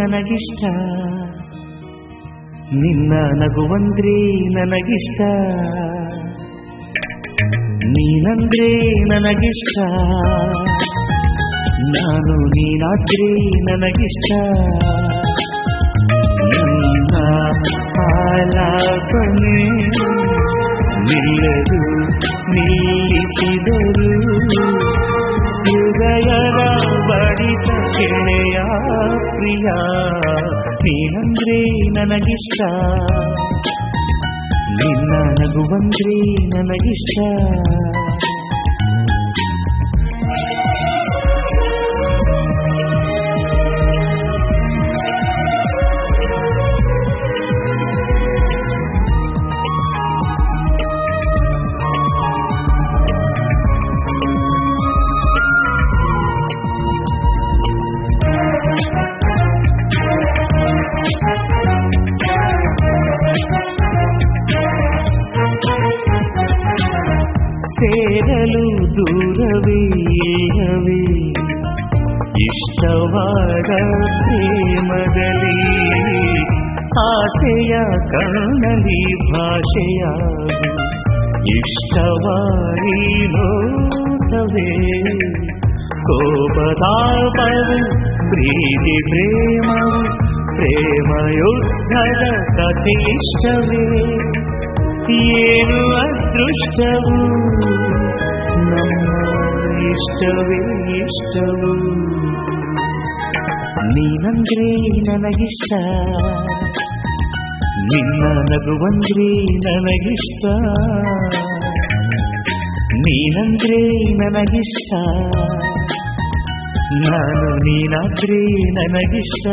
ನನಗಿಷ್ಟ, ನಿನ್ನ ನಗುವಂದ್ರೆ ನನಗಿಷ್ಟ, ನೀನಂದ್ರೆ ನನಗಿಷ್ಟ, ನಾನು ನೀನಾದ್ರೆ ನನಗಿಷ್ಟ. ನನ್ನ ಆಲಾಪನೆ ನಿಲ್ಲದು ನಿಲ್ಲಿಸಿದರು, ಹೃದಯದ ಬಡಿತ ಕೆಳೆಯ ಪ್ರಿಯ, ನೀನಂದ್ರೆ ನನಗಿಷ್ಟ, ನಿನ್ನ ನಗುವಂದ್ರೆ ನನಗಿಷ್ಟ. ಸೇರಲು ದೂರವೇ ಏಹವೇ ಇಷ್ಟವಾದ ಪ್ರೇಮದಲ್ಲಿ, ಆಸೆಯ ಕಣ್ಣಲ್ಲಿ ಭಾಷೆಯಾಗಿ ಇಷ್ಟವಾರಿ ನೋಟವೇ, ಕೋಪದಾಪವು ಪ್ರೀತಿ ಪ್ರೇಮವು ಪ್ರೇಮಯುದ್ಧದ ಕಥೆ ಇಷ್ಟವೇ, ಏನು ಅದೃಷ್ಟವು ನಮ್ಮ ಇಷ್ಟವೇ ಇಷ್ಟವು. ನೀನಂದ್ರೆ ನನಗಿಷ್ಟ, ನಿನ್ನ ನಗುವಂದ್ರೆ ನನಗಿಷ್ಟ, ನೀನಂದ್ರೆ ನನಗಿಷ್ಟ, ನಾನು ನೀನಾದ್ರೆ ನನಗಿಷ್ಟ.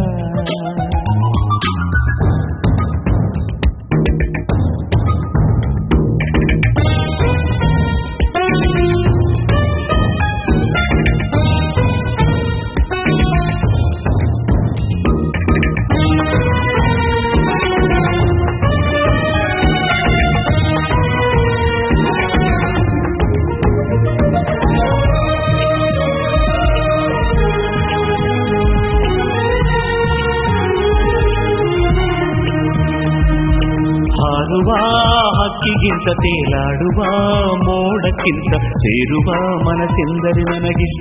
ಹಾರುವ ಹಕ್ಕಿಗಿಂತ ತೇಲಾಡುವ ಮೋಡಕ್ಕಿಂತ ಸೇರುವ ಮನಸ್ಸೆಂದರೆ ನನಗಿಷ್ಟ,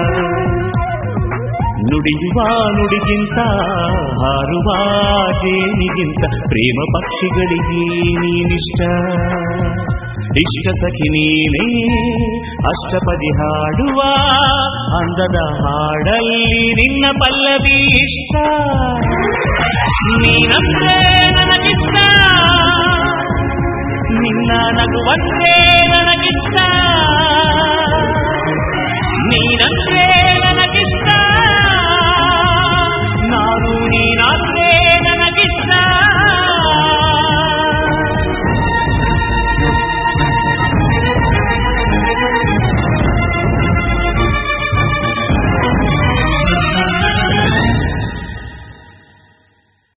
ನುಡಿಯುವ ನುಡಿಗಿಂತ ಹಾರುವ ಜೇನಿಗಿಂತ ಪ್ರೇಮ ಪಕ್ಷಿಗಳಿಗೆ ನೀನಿಷ್ಟ. ಇಷ್ಟ ಸಖಿ ನೀನೇ ಅಷ್ಟಪದಿ ಹಾಡುವ ಅಂದದ ಹಾಡಲ್ಲಿ ನಿನ್ನ ಪಲ್ಲವಿ ಇಷ್ಟ, ನೀನಂದ್ರೆ ನನಗಿಷ್ಟ, ನಿನ್ನ ನಗುವಂದ್ರೆ